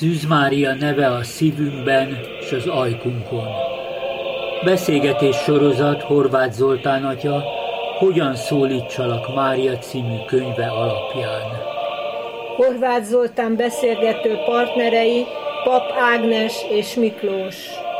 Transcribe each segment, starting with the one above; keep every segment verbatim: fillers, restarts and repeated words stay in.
Szűz Mária neve a szívünkben és az ajkunkon. Beszélgetés sorozat Horváth Zoltán atya Hogyan szólítsalak Mária című könyve alapján. Horváth Zoltán beszélgető partnerei Pap Ágnes és Miklós.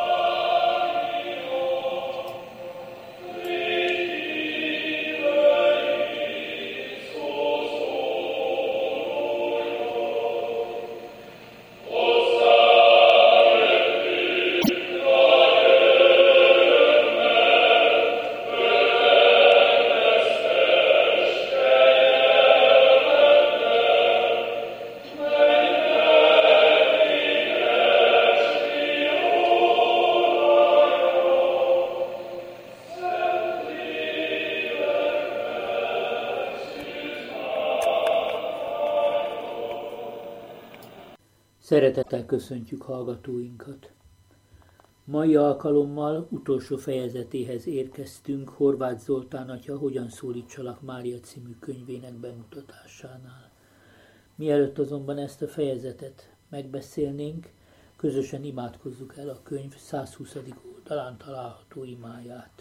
Szeretettel köszöntjük hallgatóinkat. Mai alkalommal utolsó fejezetéhez érkeztünk Horváth Zoltán atya Hogyan szólítsalak Mária című könyvének bemutatásánál. Mielőtt azonban ezt a fejezetet megbeszélnénk, közösen imádkozzuk el a könyv százhuszadik oldalán található imáját.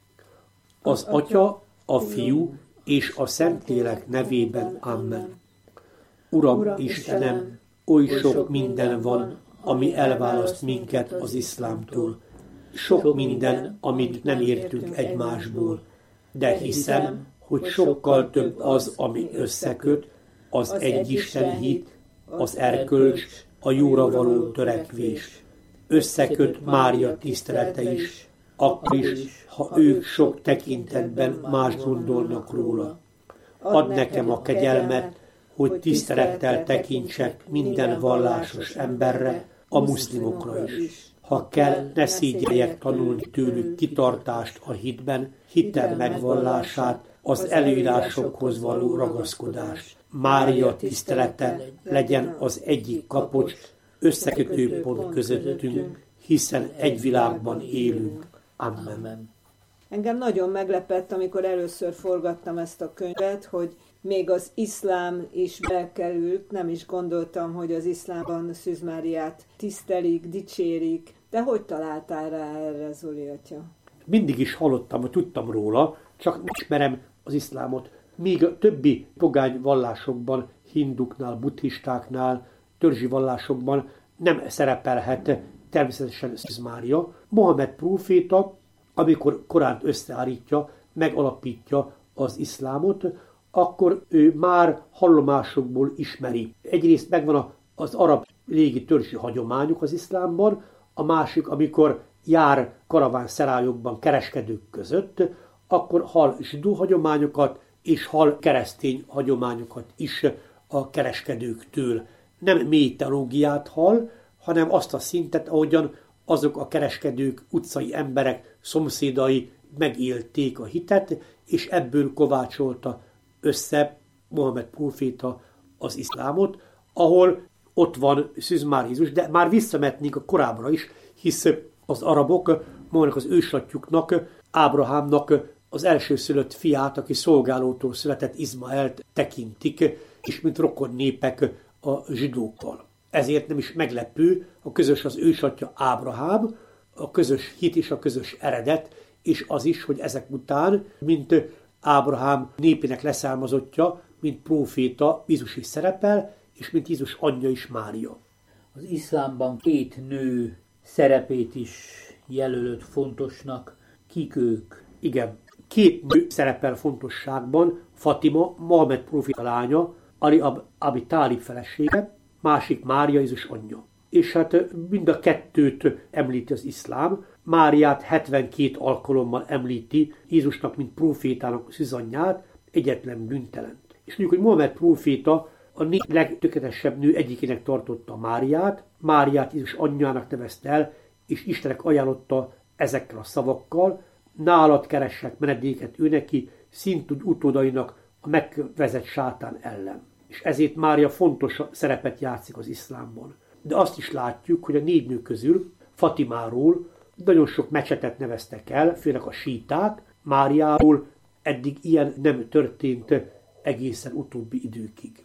Az Atya, a Fiú és a Szentlélek nevében. Amen. Uram, Uram Istenem, oly sok minden van, ami elválaszt minket az iszlámtól. Sok minden, amit nem értünk egymásból. De hiszem, hogy sokkal több az, ami összeköt, az egyisten hit, az erkölcs, a jóra való törekvés. Összeköt Mária tisztelete is, akkor is, ha ők sok tekintetben más gondolnak róla. Add nekem a kegyelmet, hogy tisztelettel tekintsek minden vallásos emberre, a muszlimokra is. Ha kell, ne szégyeljek tanulni tőlük kitartást a hitben, hitem megvallását, az előírásokhoz való ragaszkodást. Mária tisztelete legyen az egyik kapocs, összekötő pont közöttünk, hiszen egy világban élünk. Amen. Engem nagyon meglepett, amikor először forgattam ezt a könyvet, hogy még az iszlám is bekerült, nem is gondoltam, hogy az iszlámban Szűz Máriát tisztelik, dicsérik. De hogy találtál rá erre, Zoli atya? Mindig is hallottam, hogy tudtam róla, csak nem ismerem az iszlámot. Míg a többi pogány vallásokban, hinduknál, buddhistáknál, törzsi vallásokban nem szerepelhet természetesen Szűz Mária. Mohamed próféta, amikor Koránt összeállítja, megalapítja az iszlámot, akkor ő már hallomásokból ismeri. Egyrészt megvan az arab régi törzsi hagyományok az iszlámban, a másik, amikor jár karavánszerájokban kereskedők között, akkor hall zsidó hagyományokat és hall keresztény hagyományokat is a kereskedőktől. Nem mély teológiát hall, hanem azt a szintet, ahogyan azok a kereskedők, utcai emberek, szomszédai megélték a hitet, és ebből kovácsolta össze Mohamed próféta az iszlámot, ahol ott van Szűz Mária Jézus, de már visszametnénk a korábbra is, hisz az arabok magának az ősatjuknak, Ábrahámnak az elsőszülött fiát, aki szolgálótól született, Izmaelt tekintik, és mint rokon népek a zsidókkal. Ezért nem is meglepő, a közös az ősatja Ábrahám, a közös hit és a közös eredet, és az is, hogy ezek után, mint Ábrahám népének leszármazottja, mint próféta, Jézus is szerepel, és mint Jézus anyja is, Mária. Az iszlámban két nő szerepét is jelölött fontosnak. Kik ők? Igen, két nő szerepel fontosságban, Fatima, Mohamed próféta lánya, Ali Abi Tálib felesége, másik Mária, Jézus anyja. És hát mind a kettőt említi az iszlám. Máriát hetvenkét alkalommal említi Jézusnak, mint prófétának szűzanyját, egyetlen bűntelent. És mondjuk, hogy Mohamed próféta a négy legtökéletesebb nő egyikének tartotta Máriát, Máriát Jézus anyjának nevezte el, és Istenek ajánlotta ezekkel a szavakkal, nálad keressek menedéket ő neki, szintúgy utódainak a megvezett sátán ellen. És ezért Mária fontos szerepet játszik az iszlámban. De azt is látjuk, hogy a négy nő közül Fatimáról nagyon sok mecsetet neveztek el, főleg a síták, Máriáról eddig ilyen nem történt egészen utóbbi időkig.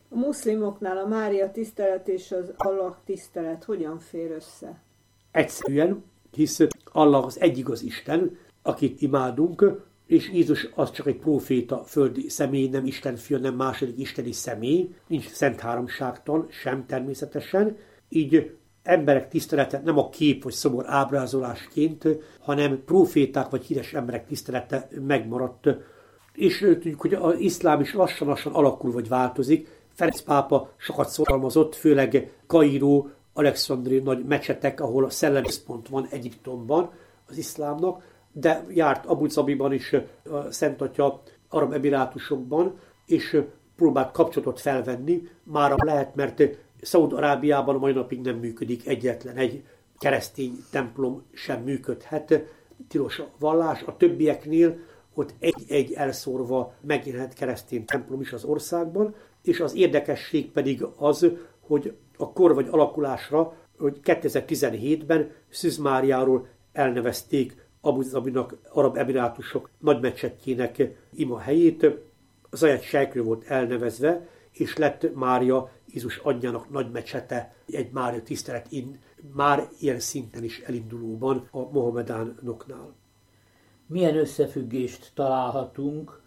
A muszlimoknál a Mária tisztelet és az Allah tisztelet hogyan fér össze? Egyszerűen, hisz Allah az egy igaz Isten, akit imádunk, és Jézus az csak egy próféta, földi személy, nem Isten fia, nem második isteni személy, nincs szent háromságtan, sem természetesen, így emberek tisztelete nem a kép vagy szobor ábrázolásként, hanem próféták vagy híres emberek tisztelete megmaradt. És tudjuk, hogy az iszlám is lassan-lassan alakul vagy változik. Ferenc pápa sokat szorgalmazott, főleg Kairó, Alexandria nagy mecsetek, ahol a szellemi központ van Egyiptomban az iszlámnak, de járt Abu Zabiban is, a Szent Atya Arab Emirátusokban, és próbált kapcsolatot felvenni. Mára lehet, mert Szaúd-Arábiában a mai napig nem működik egyetlen egy keresztény templom sem működhet. Tilos a vallás, a többieknél ott egy-egy elszórva megjelenhet keresztény templom is az országban, és az érdekesség pedig az, hogy a kor vagy alakulásra, hogy kétezer-tizenhétben Szűz Máriáról elnevezték Abu Zabinak, Arab Emirátusok nagymecsetjének ima helyét. Zajed Sejkről volt elnevezve, és lett Mária Jézus anyjának nagymecsete, egy Mária tisztelet már ilyen szinten is elindulóban a mohamedánoknál. Milyen összefüggést találhatunk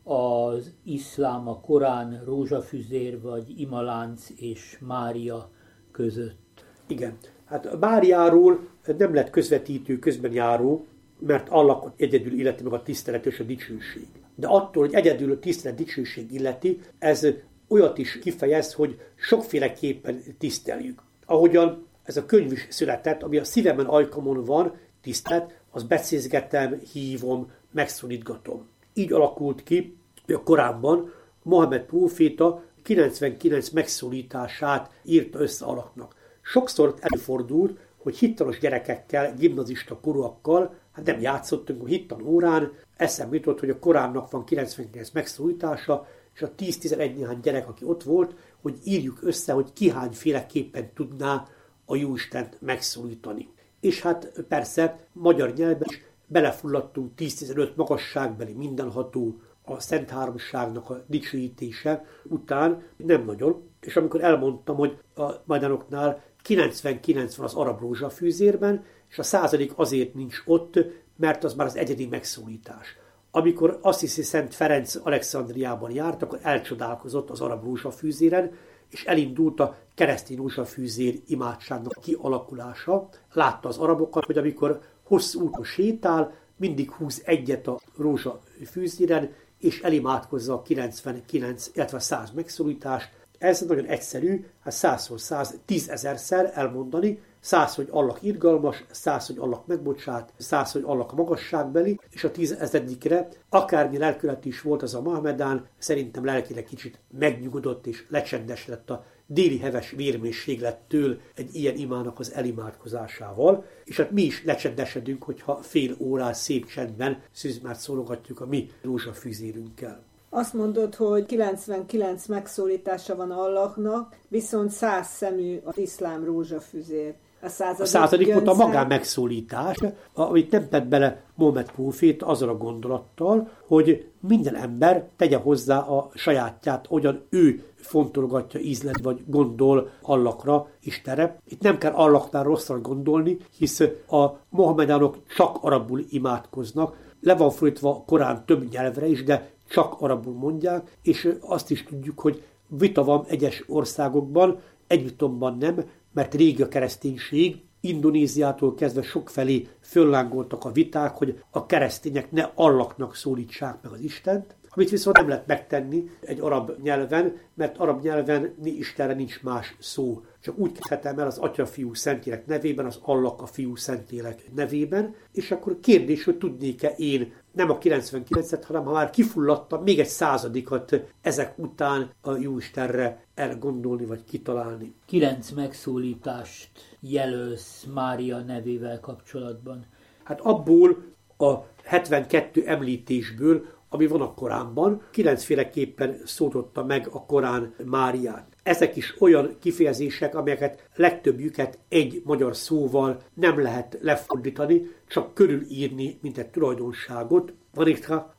az iszlám, a Korán, rózsafüzér vagy imalánc és Mária között? Igen, hát Máriáról nem lett közvetítő, közben járó, mert Allah egyedül illeti meg a tisztelet és a dicsőség. De attól, hogy egyedül a tisztelet dicsőség illeti, ez olyat is kifejez, hogy sokféleképpen tiszteljük. Ahogyan ez a könyv is született, ami a szívemen, ajkamon van, tisztelet, az becézgetem, hívom, megszólítgatom. Így alakult ki, hogy a Koránban Mohamed próféta kilencvenkilenc megszólítását írta össze Allahnak. Sokszor előfordult, hogy hittanos gyerekekkel, gimnazista korúakkal, hát nem játszottunk a hittan órán, eszembe jutott, hogy a Koránnak van kilencvenkilenc megszólítása, és a tíz-tizenegy néhány gyerek, aki ott volt, hogy írjuk össze, hogy ki hányféleképpen tudná a Jóistent megszólítani. És hát persze magyar nyelvben is belefulladtunk tíz-tizenöt magasságbeli mindenható, a Szent Háromságnak a dicsőítése után nem nagyon. És amikor elmondtam, hogy a majdánoknál kilencvenkilenc van az arab rózsafűzérben, és a századik azért nincs ott, mert az már az egyedi megszólítás. Amikor Assisi Szent Ferenc Alexandriában járt, akkor elcsodálkozott az arab rózsafűzéren, és elindult a keresztény rózsafűzér imádságnak kialakulása. Látta az arabokat, hogy amikor hosszú úton sétál, mindig húz egyet a rózsafűzéren, és elimádkozza a kilencvenkilenc, illetve száz megszólítást. Ez nagyon egyszerű, hát százszor száz, tízezerszer elmondani, száz, hogy Allah irgalmas, száz, hogy Allah megbocsát, száz, hogy Allah a magasságbeli, és a tízezredikre, akármi lelkület is volt az a Mohamedán, szerintem lelkileg kicsit megnyugodott és lecsendesedett a déli heves vérmészséglettől egy ilyen imának az elimádkozásával, és hát mi is lecsendesedünk, hogyha fél órás szép csendben szűzmát szólogatjuk a mi rózsafűzérünkkel. Azt mondod, hogy kilencvenkilenc megszólítása van Allahnak, viszont száz szemű az iszlám rózsafüzér. A századik, a századik volt a magán megszólítás, amit nem tett bele Mohamed prófét azzal a gondolattal, hogy minden ember tegye hozzá a sajátját, hogyan ő fontolgatja, ízlet vagy gondol Allahra, Istenre. Itt nem kell Allahnál rosszra gondolni, hisz a mohamedánok csak arabul imádkoznak, le van fordítva a Korán több nyelvre is, de csak arabul mondják, és azt is tudjuk, hogy vita van egyes országokban, Egyiptomban nem, mert régi a kereszténység, Indonéziától kezdve sokfelé föllángoltak a viták, hogy a keresztények ne Allahnak szólítsák meg az Istent, amit viszont nem lehet megtenni egy arab nyelven, mert arab nyelven Istenre nincs más szó. Csak úgy kezdhetem el az Atya, Fiú, Szentlélek nevében, az Allah a Fiú, Szentlélek nevében, és akkor kérdés, hogy tudnék-e én nem a kilencvenkilencet, hanem ha már kifulladtam, még egy századikat ezek után a Jóistenre elgondolni vagy kitalálni. Kilenc megszólítást jelölsz Mária nevével kapcsolatban. Hát abból a hetvenkettő említésből, ami van a Koránban, kilencféleképpen szólította meg a Korán Máriát. Ezek is olyan kifejezések, amelyeket legtöbbjüket egy magyar szóval nem lehet lefordítani, csak körülírni, mint egy tulajdonságot. Van itt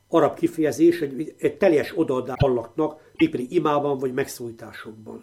arab kifejezés, egy, egy teljes odaadás Allahnak, éppen imában vagy megszólításokban.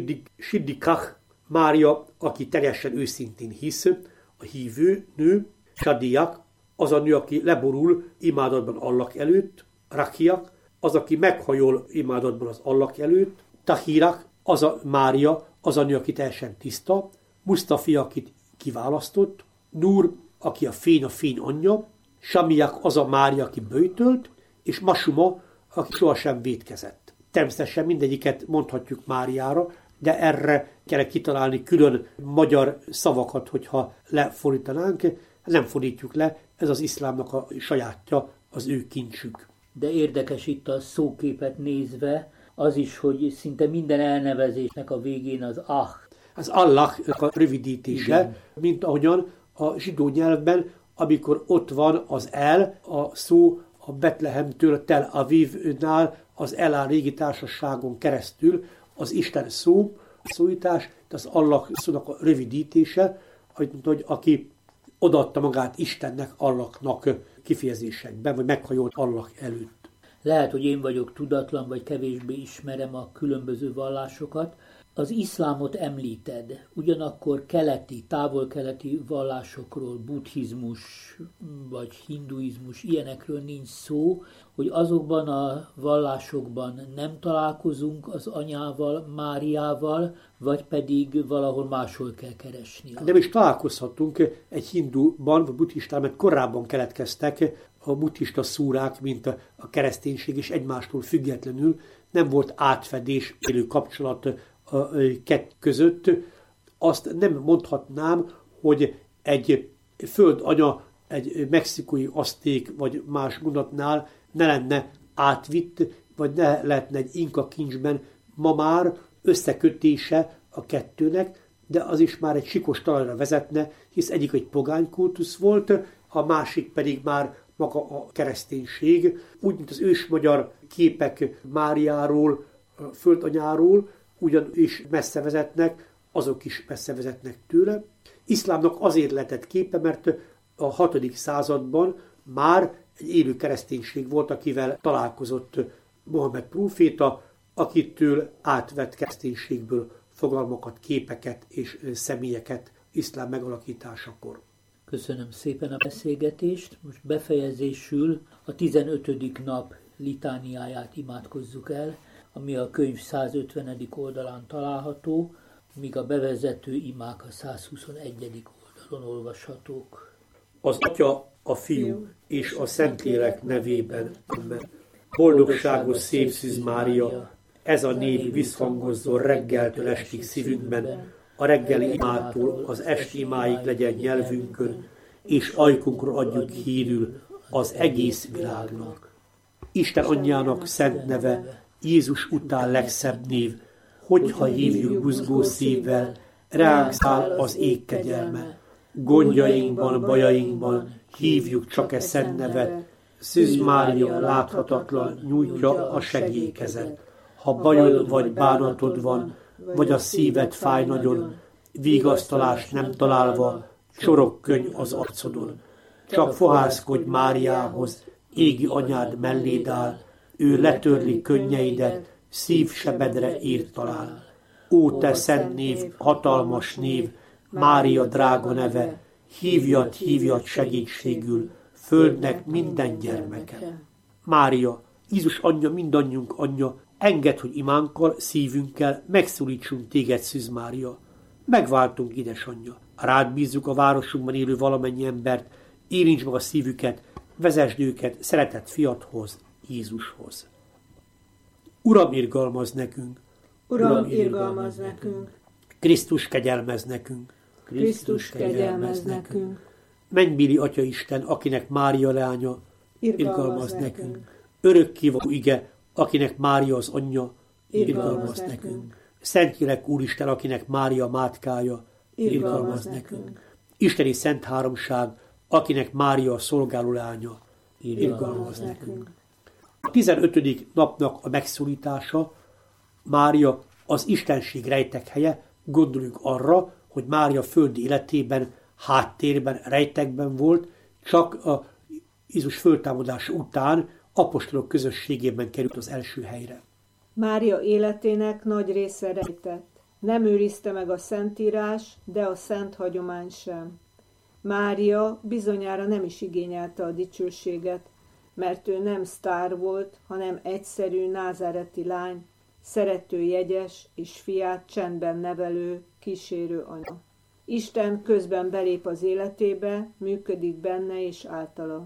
Siddikah, Mária, aki teljesen őszintén hisz, a hívő nő, Sadiak, az a nő, aki leborul imádatban Allah előtt, Rakiak, az, aki meghajol imádatban az Allah előtt, Tahirak, az a Mária, az a nő, aki teljesen tiszta, Mustafi, akit kiválasztott, Nur, aki a fény, a fény anyja, Samiak, az a Mária, aki böjtölt, és Masuma, aki sohasem vétkezett. Természetesen mindegyiket mondhatjuk Máriára, de erre kell kitalálni külön magyar szavakat, hogyha lefordítanánk. Nem fordítjuk le, ez az iszlámnak a sajátja, az ő kincsük. De érdekes itt a szóképet nézve az is, hogy szinte minden elnevezésnek a végén az ah. Az Allah a rövidítése, igen. Mint ahogyan a zsidó nyelvben, amikor ott van az el, a szó a Betlehemtől Tel Avivnál, az Elá régi társaságon keresztül, az Isten szó, a szólítás, az Allah szónak a rövidítése, hogy aki odaadta magát Istennek, Allahnak kifejezésekben, vagy meghajolt Allah előtt. Lehet, hogy én vagyok tudatlan, vagy kevésbé ismerem a különböző vallásokat. Az iszlámot említed, ugyanakkor keleti, távol-keleti vallásokról, buddhizmus vagy hinduizmus, ilyenekről nincs szó, hogy azokban a vallásokban nem találkozunk az anyával, Máriával, vagy pedig valahol máshol kell keresni. Nem is találkozhatunk egy hinduban, vagy buddhistán, mert korábban keletkeztek a buddhista szúrák, mint a kereszténység, és egymástól függetlenül nem volt átfedés, élő kapcsolat a kettő között. Azt nem mondhatnám, hogy egy földanya, egy mexikói azték vagy más mondatnál ne lenne átvitt, vagy ne lehetne egy inka kincsben ma már összekötése a kettőnek, de az is már egy sikos talajra vezetne, hisz egyik egy pogány kultusz volt, a másik pedig már maga a kereszténység. Úgy, mint az ősmagyar képek Máriáról, földanyáról, ugyanis messze vezetnek, azok is messze vezetnek tőle. Iszlámnak azért lehetett képe, mert a hatodik században már egy élő kereszténység volt, akivel találkozott Mohamed próféta, akitől átvett kereszténységből fogalmakat, képeket és személyeket iszlám megalakításakor. Köszönöm szépen a beszélgetést. Most befejezésül a tizenötödik nap litániáját imádkozzuk el, ami a könyv százötvenedik oldalán található, míg a bevezető imák a százhuszonegyedik oldalon olvashatók. Az Atya, a Fiú és a Szentlélek nevében. Amen. Boldogságos szép Szűz Mária, ez a név visszhangozzon reggeltől estig szívünkben, a reggeli imától az esti imáig legyen nyelvünkön, és ajkunkra adjuk hírül az egész világnak. Isten anyjának szent neve, Jézus után legszebb név, hogyha hívjuk buzgó szívvel, ránk száll az ég kegyelme. Gondjainkban, bajainkban hívjuk csak e szent nevet, Szűz Mária láthatatlan nyújtja a segélykezet. Ha bajod vagy bánatod van, vagy a szíved fáj nagyon, vigasztalást nem találva, csorog könny az arcodon. Csak fohászkodj Máriához, égi anyád melléd áll, ő letörli könnyeidet, szívsebedre írt talál. Ó, te szent név, hatalmas név, Mária drága neve, hívjad, hívjad segítségül, földnek minden gyermeke. Mária, Jézus anyja, mindannyiunk anyja, engedd, hogy imánkkal, szívünkkel megszólítsunk téged, Szűz Mária. Megváltunk, édesanyja. Rád bízzuk a városunkban élő valamennyi embert, érints meg a szívüket, vezesd őket szeretett fiadhoz, Jézushoz. Uram, irgalmaz nekünk! Uram, irgalmaz nekünk! Krisztus, kegyelmez nekünk! Krisztus, kegyelmez nekünk! Mennybéli Atya Isten, akinek Mária leánya, irgalmaz, irgalmaz nekünk! nekünk. Örökkévaló ige, akinek Mária az anyja, irgalmaz, irgalmaz nekünk! nekünk. Szentlélek Úristen, akinek Mária mátkája, irgalmaz, irgalmaz nekünk! nekünk. Isteni Szent Háromság, akinek Mária a szolgáló leánya, irgalmaz, irgalmaz nekünk! nekünk. A tizenötödik napnak a megszólítása, Mária az istenség rejtek helye, gondoljunk arra, hogy Mária földi életében, háttérben, rejtekben volt, csak a Jézus föltámadása után apostolok közösségében került az első helyre. Mária életének nagy része rejtett. Nem őrizte meg a Szentírás, de a szent hagyomány sem. Mária bizonyára nem is igényelte a dicsőséget, mert ő nem sztár volt, hanem egyszerű názáreti lány, szerető jegyes és fiát csendben nevelő, kísérő anya. Isten közben belép az életébe, működik benne és általa.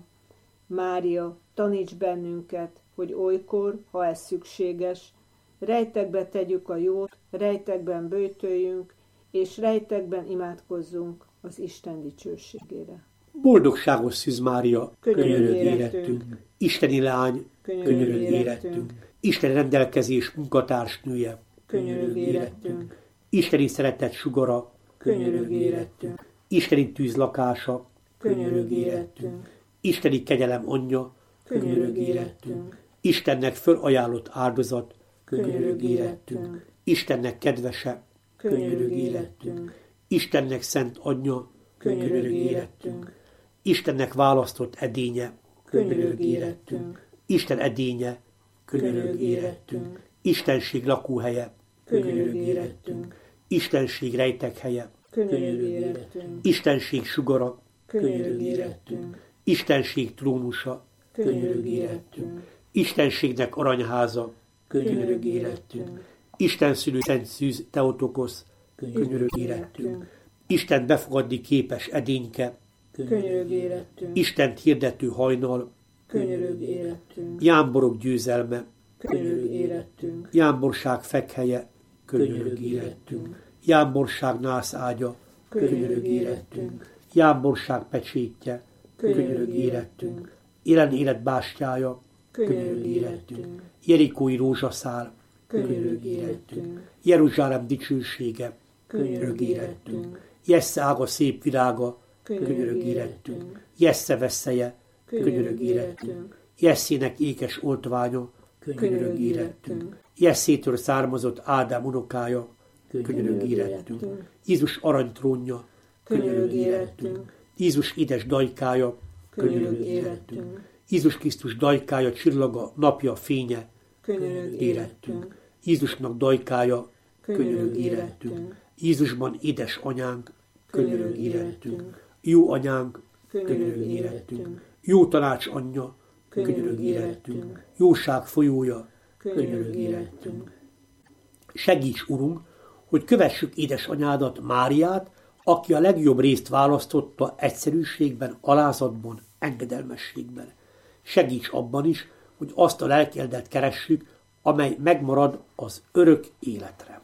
Mária, taníts bennünket, hogy olykor, ha ez szükséges, rejtekbe tegyük a jót, rejtekben böjtöljünk, és rejtekben imádkozzunk az Isten dicsőségére. Boldogságos Szűz Mária, könyörög érettünk, isteni lány, könyörög érettünk, Isten rendelkezés munkatársnője, könyörög érettünk, isteni szeretet sugara, könyörög érettünk, isteni tűz lakása, könyörög érettünk, isteni kegyelem anyja, könyörög érettünk, Istennek fölajánlott áldozat, könyörög érettünk, Istennek kedvese, könyörög érettünk, Istennek szent anyja, könyörög érettünk, Istennek választott edénye, könyörög érettünk, Isten edénye, könyörög érettünk, Istenség lakóhelye, könyörög érettünk, Istenség rejtekhelye, könyörög érettünk, Istenség sugara, könyörög érettünk, Istenség trónusa, könyörög érettünk, Istenségnek aranyháza, könyörög érettünk, Isten szülő Szent Szűz Teotokosz, könyörög érettünk, Isten befogadni képes edényke, könyörög érettünk, Istent hirdető hajnal, könyörög érettünk, jámborok győzelme, könyörög érettünk, jámborság fekhelye, könyörög érettünk, jámborság nászágya, könyörög érettünk, jámborság pecsétje, könyörög érettünk, élen élet bástyája, könyörög érettünk, Jerikói rózsaszál, könyörög érettünk, Jeruzsálem dicsősége, könyörög érettünk, Jessze ága szép virága, könyörög érettünk, Jessze vesszeje, könyörög érettünk, Jesszének ékes oltványa, könyörög érettünk, Jesszétől származott Ádám unokája, könyörög érettünk, Jézus aranytrónja, könyörög érettünk, Jézus édes dajkája, könyörög érettünk, Jézus Krisztus dajkája, csillaga, napja, fénye, könyörög érettünk, Jézusnak dajkája, könyörög érettünk, Jézusban édes anyánk, könyörög érettünk, jó anyánk, könyörög érettünk, jó tanács anyja, könyörög érettünk, jóság folyója, könyörög érettünk. Segíts, Urunk, hogy kövessük édesanyádat, Máriát, aki a legjobb részt választotta egyszerűségben, alázatban, engedelmességben. Segíts abban is, hogy azt a lelkieldet keressük, amely megmarad az örök életre.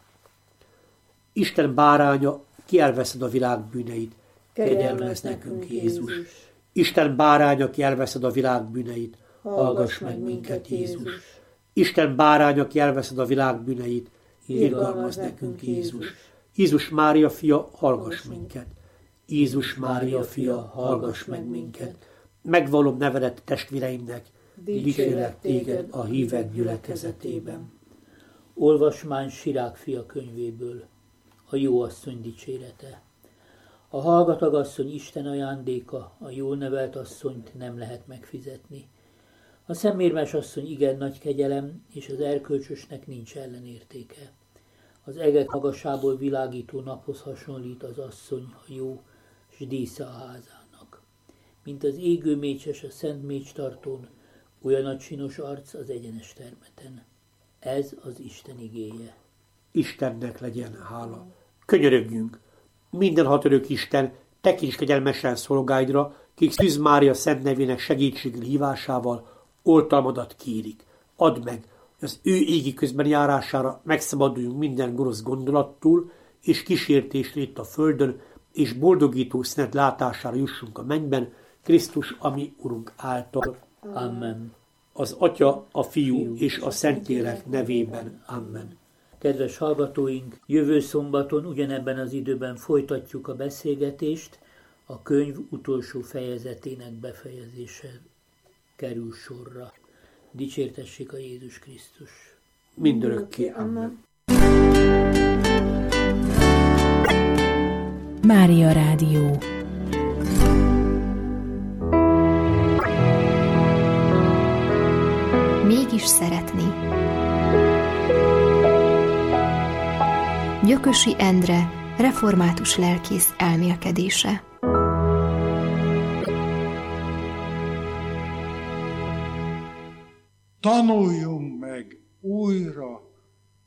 Isten báránya, ki elveszed a világ bűneit, kegyelmezz nekünk, Jézus. Isten báránya, ki elveszed a világ bűneit, hallgass meg minket, Jézus. Isten báránya, ki elveszed a világ bűneit, irgalmazz nekünk, Jézus. Jézus Mária fia, hallgass minket. Jézus Mária fia, hallgass meg minket. Megvallom nevedet testvéreimnek, dicsérlek téged a hívek gyülekezetében. Olvasmány Sirák fia könyvéből. A jó asszony dicsérete. A hallgatag asszony Isten ajándéka, a jól nevelt asszonyt nem lehet megfizetni. A szemérmes asszony igen nagy kegyelem, és az erkölcsösnek nincs ellenértéke. Az egek magasából világító naphoz hasonlít az asszony, a jó, s dísze a házának. Mint az égő mécses a szent mécstartón, olyan a csinos arc az egyenes termeten. Ez az Isten igéje. Istennek legyen hála. Könyörögjünk! Minden hatörök Isten, tekints kegyelmesen szolgáidra, kik Szűz Mária szent nevének segítségül hívásával oltalmadat kérik. Add meg, hogy az ő égi közben járására megszabaduljunk minden gonosz gondolattól, és kísértésre itt a földön, és boldogító színet látására jussunk a mennyben, Krisztus, ami Urunk által. Amen. Az Atya, a Fiú és a Szentlélek nevében. Amen. Kedves hallgatóink, jövő szombaton ugyanebben az időben folytatjuk a beszélgetést, a könyv utolsó fejezetének befejezése kerül sorra. Dicsértessék a Jézus Krisztus. Mindörökké. Amen. Mária Rádió. mégis szeretni. Gyökösi Endre, református lelkész elmélkedése. Tanuljunk meg újra